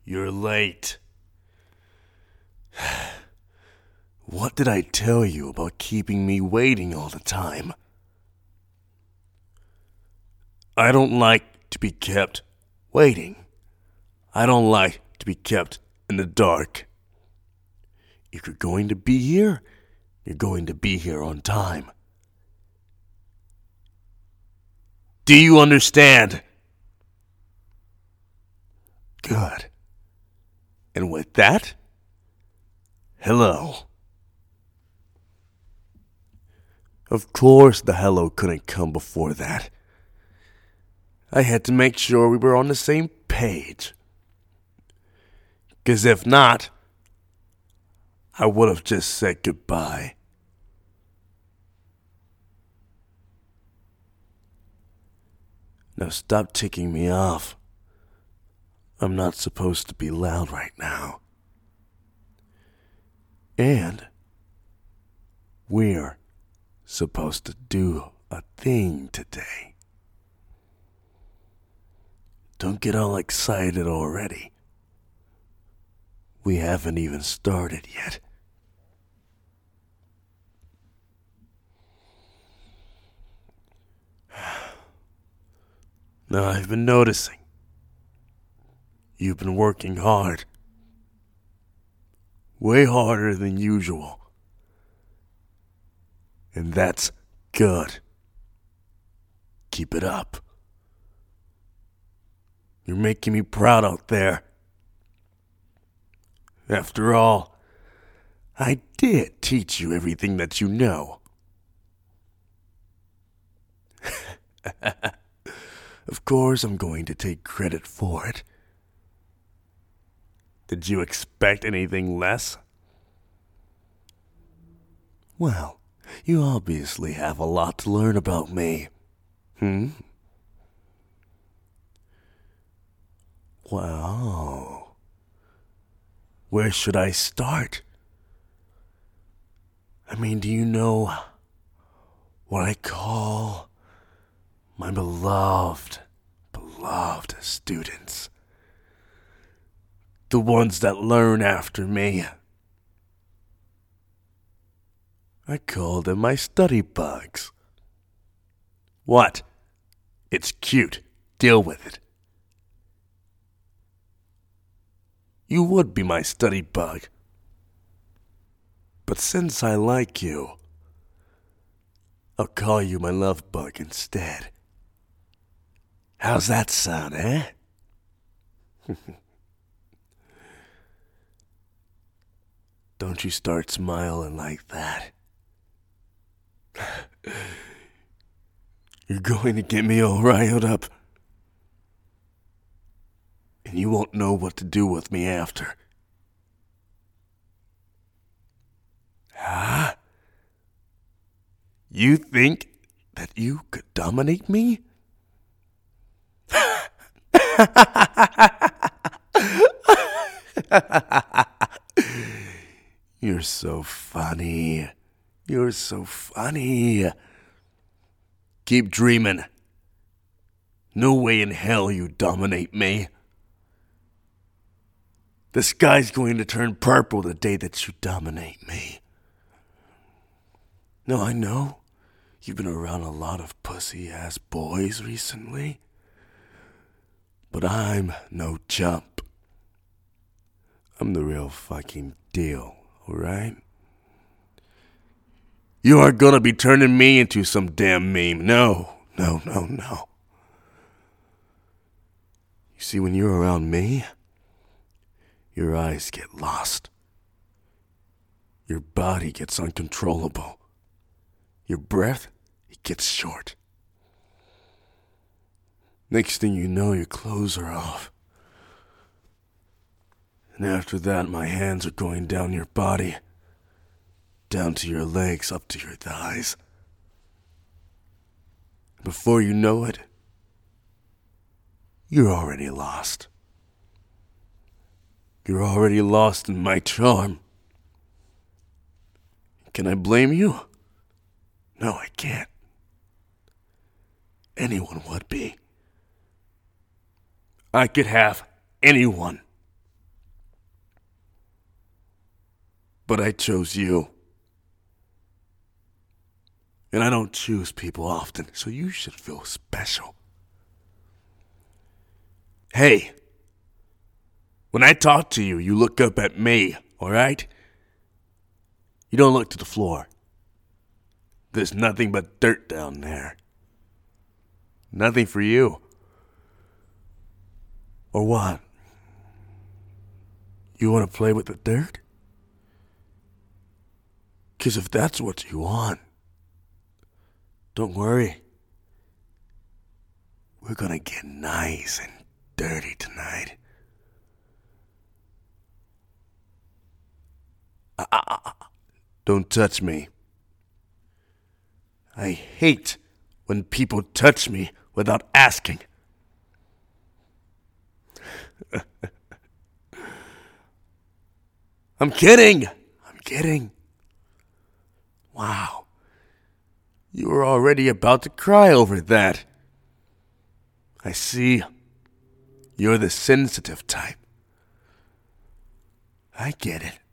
You're late. What did I tell you about keeping me waiting all the time? I don't like to be kept waiting. I don't like to be kept in the dark. If you're going to be here, you're going to be here on time. Do you understand? Good. And with that, hello. Of course the hello couldn't come before that. I had to make sure we were on the same page. 'Cause if not, I would have just said goodbye. Now stop ticking me off. I'm not supposed to be loud right now. And we're supposed to do a thing today. Don't get all excited already. We haven't even started yet. Now I've been noticing. You've been working hard. Way harder than usual. And that's good. Keep it up. You're making me proud out there. After all, I did teach you everything that you know. Of course I'm going to take credit for it. Did you expect anything less? Well, you obviously have a lot to learn about me. Wow. Where should I start? I mean, do you know what I call my beloved students? The ones that learn after me. I call them my study bugs. What? It's cute. Deal with it. You would be my study bug. But since I like you, I'll call you my love bug instead. How's that sound, eh? Don't you start smiling like that. You're going to get me all riled up. And you won't know what to do with me after. Huh? You think that you could dominate me? You're so funny. You're so funny. Keep dreaming. No way in hell you dominate me. The sky's going to turn purple the day that you dominate me. No, I know. You've been around a lot of pussy-ass boys recently. But I'm no chump. I'm the real fucking deal, alright? You aren't gonna be turning me into some damn meme. No. You see, when you're around me, your eyes get lost. Your body gets uncontrollable. Your breath, it gets short. Next thing you know, your clothes are off. And after that, my hands are going down your body, down to your legs, up to your thighs. Before you know it, you're already lost. You're already lost in my charm. Can I blame you? No, I can't. Anyone would be. I could have anyone. but I chose you. And I don't choose people often, so you should feel special. Hey, when I talk to you, you look up at me, alright? You don't look to the floor. There's nothing but dirt down there. Nothing for you. Or what? You want to play with the dirt? 'Cause if that's what you want, don't worry. We're gonna get nice and dirty tonight. Don't touch me. I hate when people touch me without asking. I'm kidding. Wow. You were already about to cry over that. I see. You're the sensitive type. I get it.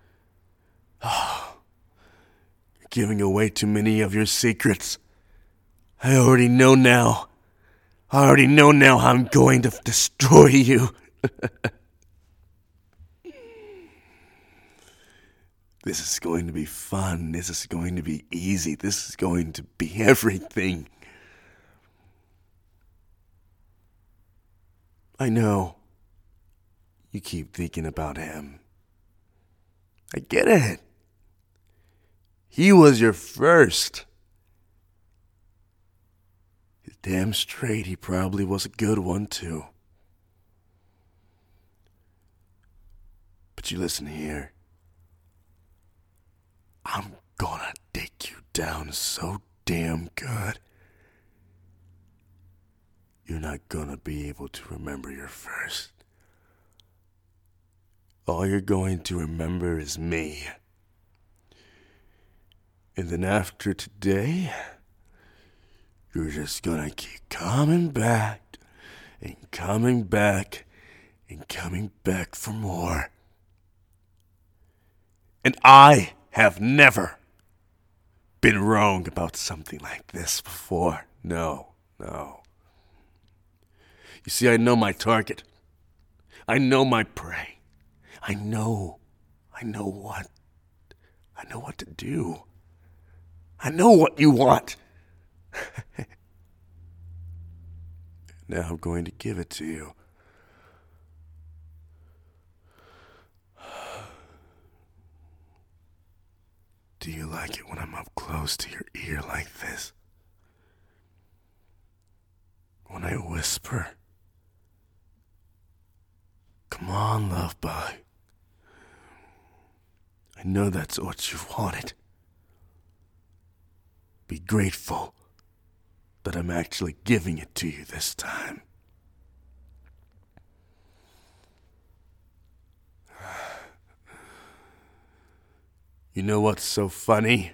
You're giving away too many of your secrets. I already know now how I'm going to destroy you. This is going to be fun. This is going to be easy. This is going to be everything. I know. You keep thinking about him. I get it. He was your first. He's damn straight he probably was a good one too. But you listen here. I'm gonna take you down so damn good. You're not gonna be able to remember your first. All you're going to remember is me. And then after today, you're just gonna keep coming back and coming back and coming back for more. And I have never been wrong about something like this before. No. You see, I know my target. I know my prey. I know what to do. I know what you want. Now I'm going to give it to you. Do you like it when I'm up close to your ear like this? When I whisper? Come on, love bug. I know that's what you wanted. Be grateful that I'm actually giving it to you this time. You know what's so funny?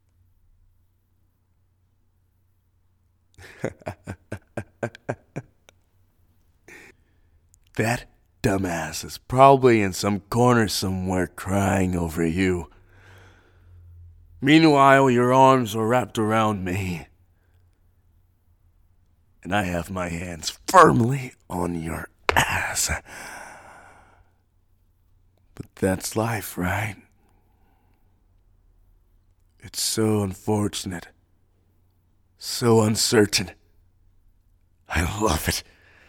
That dumbass is probably in some corner somewhere crying over you. Meanwhile, your arms are wrapped around me. And I have my hands firmly on your ass. But that's life, right? It's so unfortunate. So uncertain. I love it.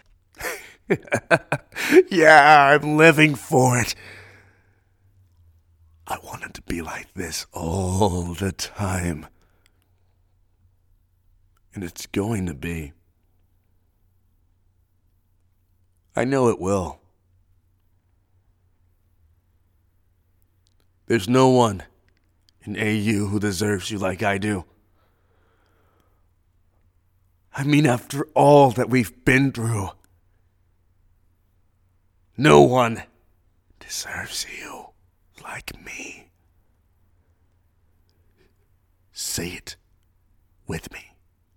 Yeah, I'm living for it. I want it to be like this all the time. And it's going to be. I know it will. There's no one in AU who deserves you like I do. I mean, after all that we've been through, no one deserves you like me. Say it with me.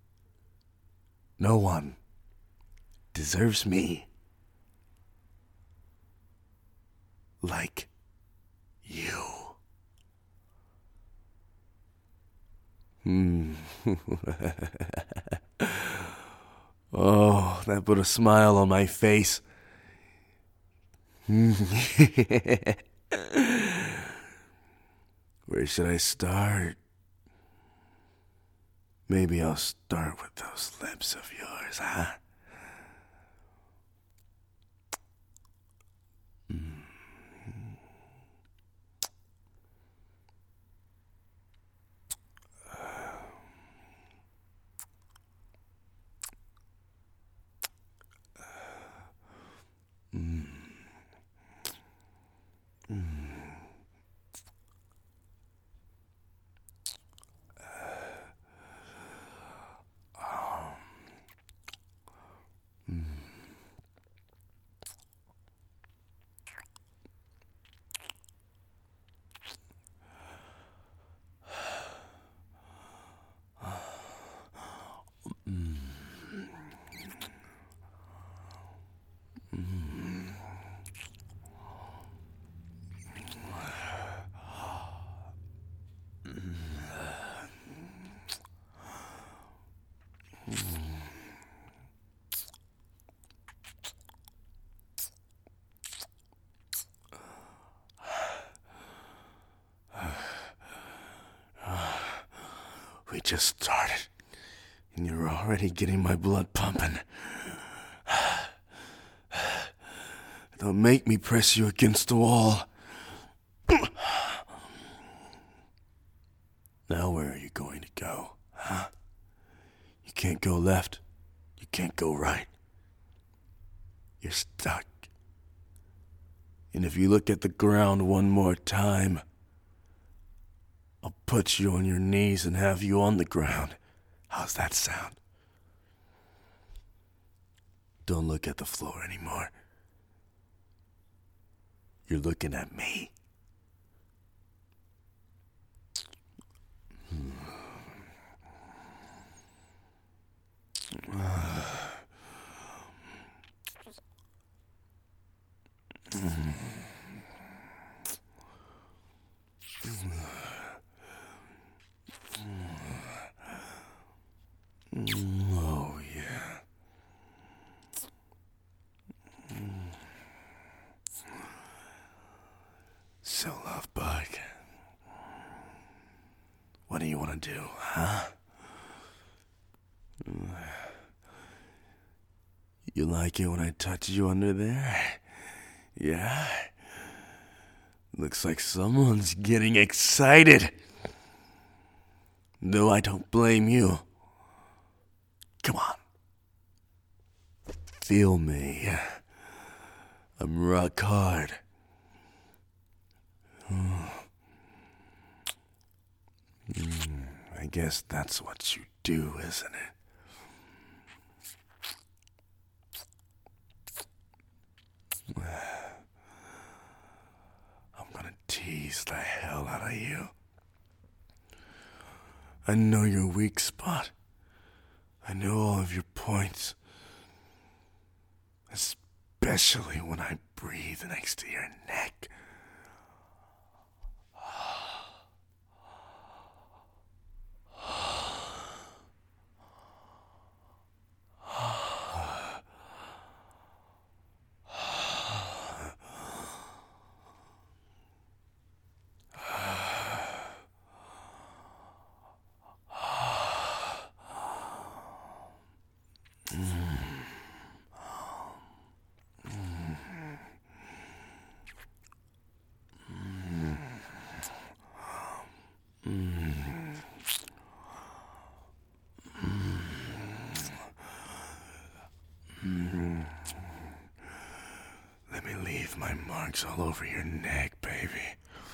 No one deserves me like you. Oh, that put a smile on my face. Where should I start? Maybe I'll start with those lips of yours, huh? We just started, and you're already getting my blood pumping. Don't make me press you against the wall. Now where are you going to go, huh? You can't go left. You can't go right. You're stuck. And if you look at the ground one more time, I'll put you on your knees and have you on the ground. How's that sound? Don't look at the floor anymore. You're looking at me. Oh, yeah. So, love bug, what do you want to do, huh? You like it when I touch you under there? Yeah? Looks like someone's getting excited. No, I don't blame you. Come on. Feel me. I'm rock hard. I guess that's what you do, isn't it? I'm gonna tease the hell out of you. I know your weak spot. I know all of your points. Especially when I breathe next to your neck. Let me leave my marks all over your neck, baby.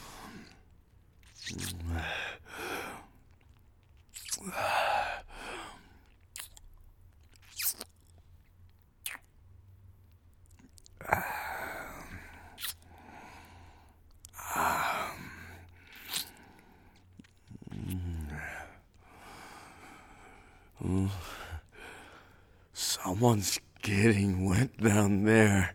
Someone's getting wet down there.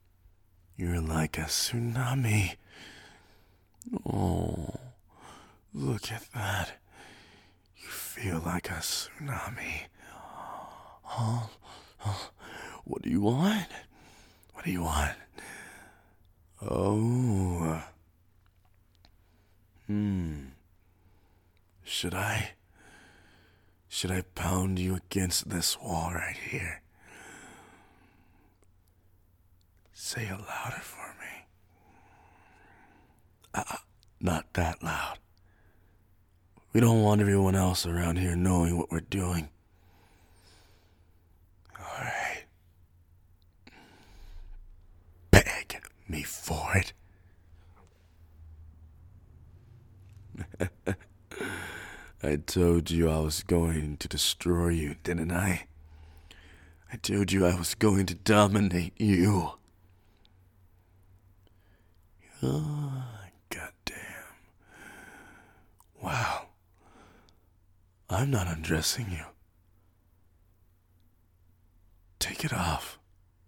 You're like a tsunami. Oh, Look at that. You feel like a tsunami. Huh? What do you want? What do you want? Oh. Should I pound you against this wall right here? Say it louder for me. Not that loud. We don't want everyone else around here knowing what we're doing. Alright. Beg me for it. I told you I was going to destroy you, didn't I? I told you I was going to dominate you. Oh, goddamn. Wow. I'm not undressing you. Take it off.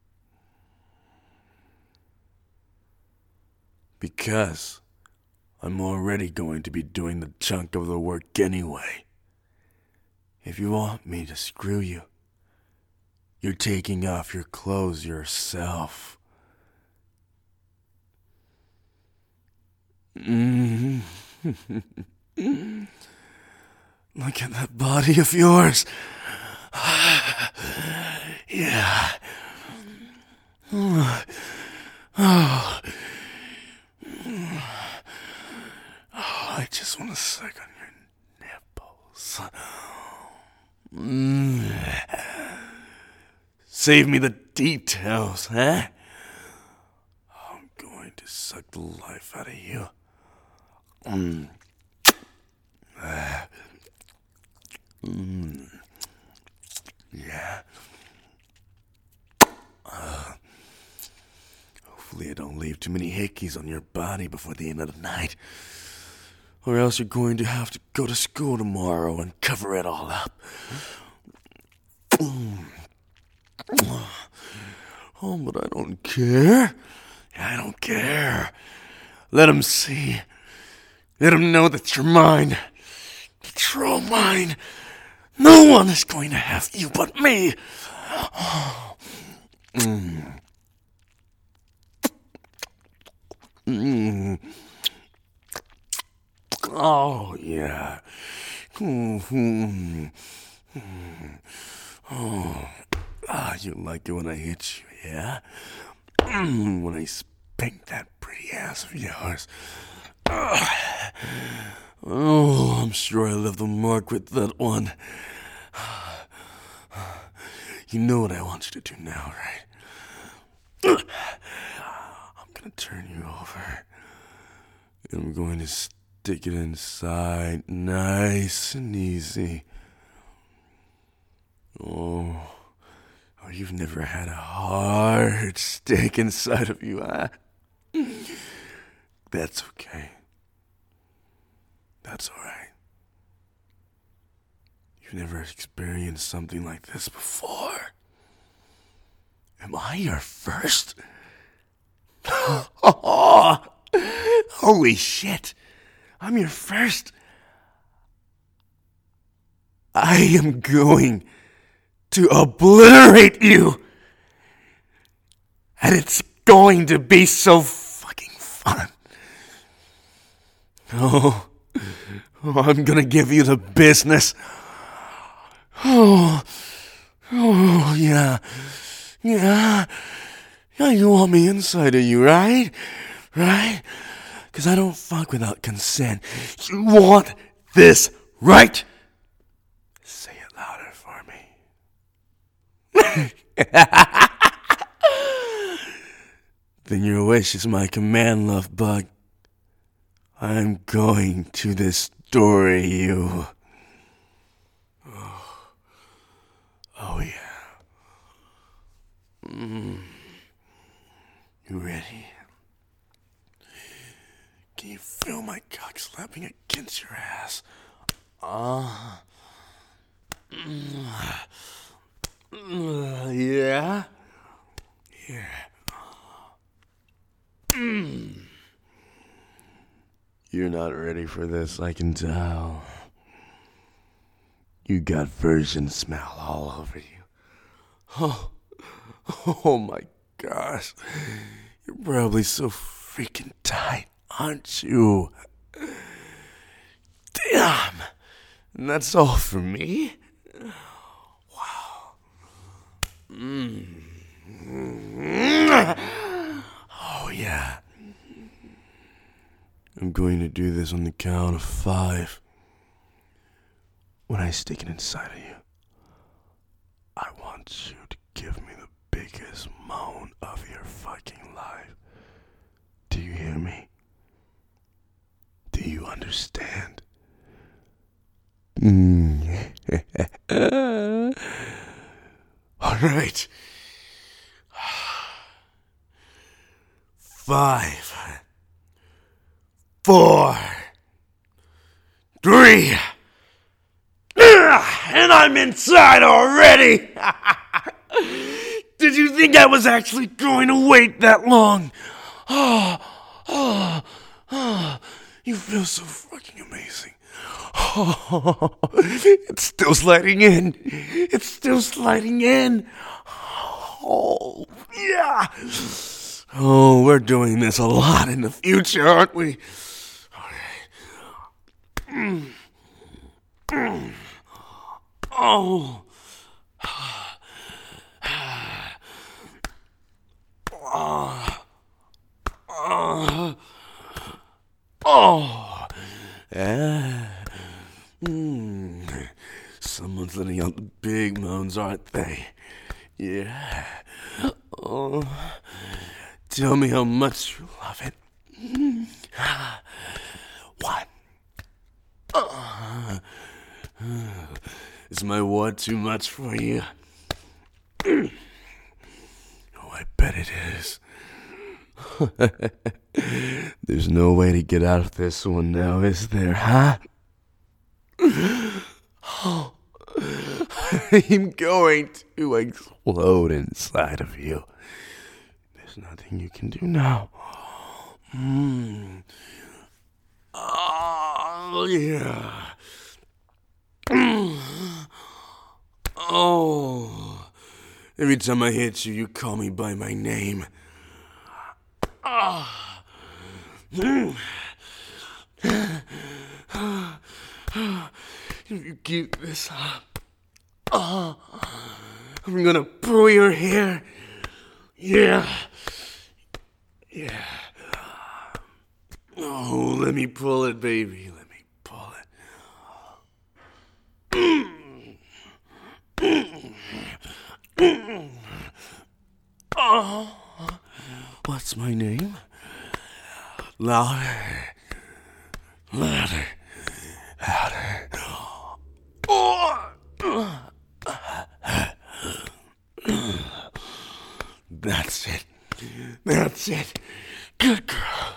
Because I'm already going to be doing the chunk of the work anyway. If you want me to screw you, you're taking off your clothes yourself. Look at that body of yours. Yeah. Oh, I just want to suck on your nipples. Save me the details, huh? I'm going to suck the life out of you. Yeah. Hopefully I don't leave too many hickeys on your body before the end of the night. Or else you're going to have to go to school tomorrow and cover it all up. Oh, but I don't care. I don't care. Let him see. Let him know that you're mine. That you're all mine. No one is going to have you but me. Oh, yeah. You like it when I hit you, yeah? When I spank that pretty ass of yours. Oh, I'm sure I left a mark with that one. You know what I want you to do now, right? I'm gonna turn you over. And I'm going to stick it inside nice and easy. Oh, you've never had a hard stick inside of you, huh? That's okay. That's alright. You've never experienced something like this before. Am I your first? Oh, holy shit. I'm your first. I am going to obliterate you. And it's going to be so fucking fun. Oh, I'm gonna give you the business. Oh, yeah. Yeah, you want me inside of you, right? Right? Because I don't fuck without consent. You want this, right? Say it louder for me. Then your wish is my command, love bug. I'm going to destroy you. Oh yeah. You ready? Can you feel my cock slapping against your ass? Yeah? Yeah. You're not ready for this, I can tell. You got virgin smell all over you. Oh my gosh. You're probably so freaking tight, aren't you? Damn. And that's all for me? Wow. Oh yeah. I'm going to do this on the count of 5. When I stick it inside of you, I want you to give me the biggest moan of your fucking life. Do you hear me? Do you understand? All right. 5, 4, 3, and I'm inside already. Did you think I was actually going to wait that long? You feel so fucking amazing. It's still sliding in. It's still sliding in. Oh, yeah. Oh, we're doing this a lot in the future, aren't we? Oh. Yeah. Someone's letting out the big moans, aren't they? Yeah. Oh. Tell me how much you love it. 1. Is my what too much for you? Oh, I bet it is. There's no way to get out of this one now, is there, huh? Oh, I'm going to explode inside of you. There's nothing you can do now. Oh, yeah. Oh. Every time I hit you, you call me by my name. If you keep this up, I'm gonna pull your hair. Yeah. Oh, let me pull it, baby. Let me pull it. Oh, what's my name? Louder. Oh. That's it. Good girl.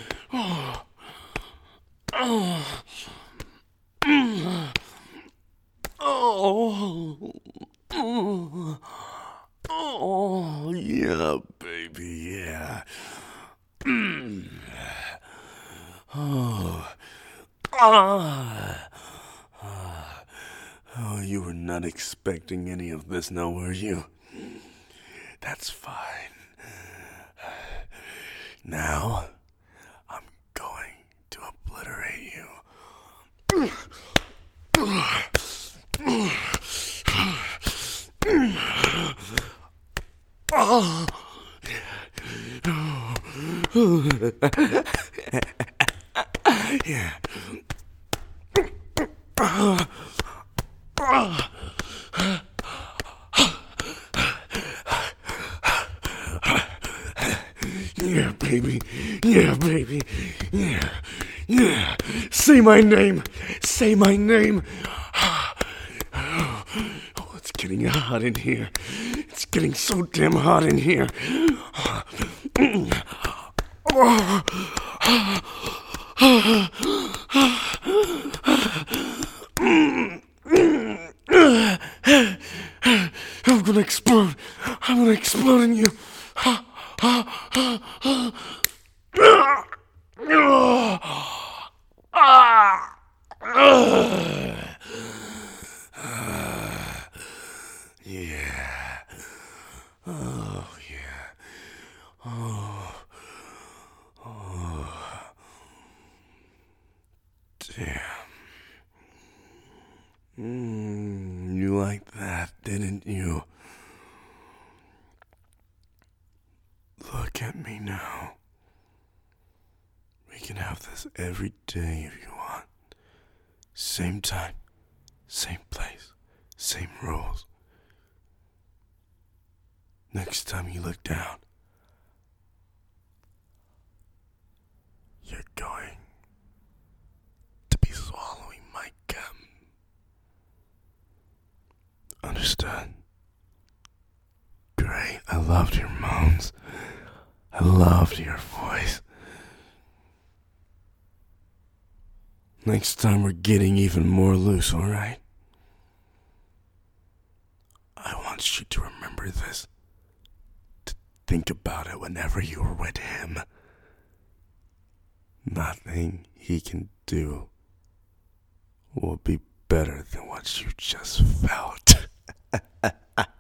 Oh, yeah, baby, yeah. Oh, you were not expecting any of this now, were you? That's fine. Now, I'm going to obliterate you. Yeah. Yeah, baby. Yeah, baby. Yeah. Say my name. Say my name. Oh, it's getting hot in here. It's getting so damn hot in here. I'm gonna explode. I'm gonna explode in you. Damn. You liked that, didn't you? Look at me now. We can have this every day if you want. Same time, same place, same rules. Next time you look down, you're going to be swallowing my gum. Understood? Great. I loved your moans. I loved your voice. Next time we're getting even more loose, alright? I want you to remember this. To think about it whenever you're with him. Nothing he can do will be better than what you just felt.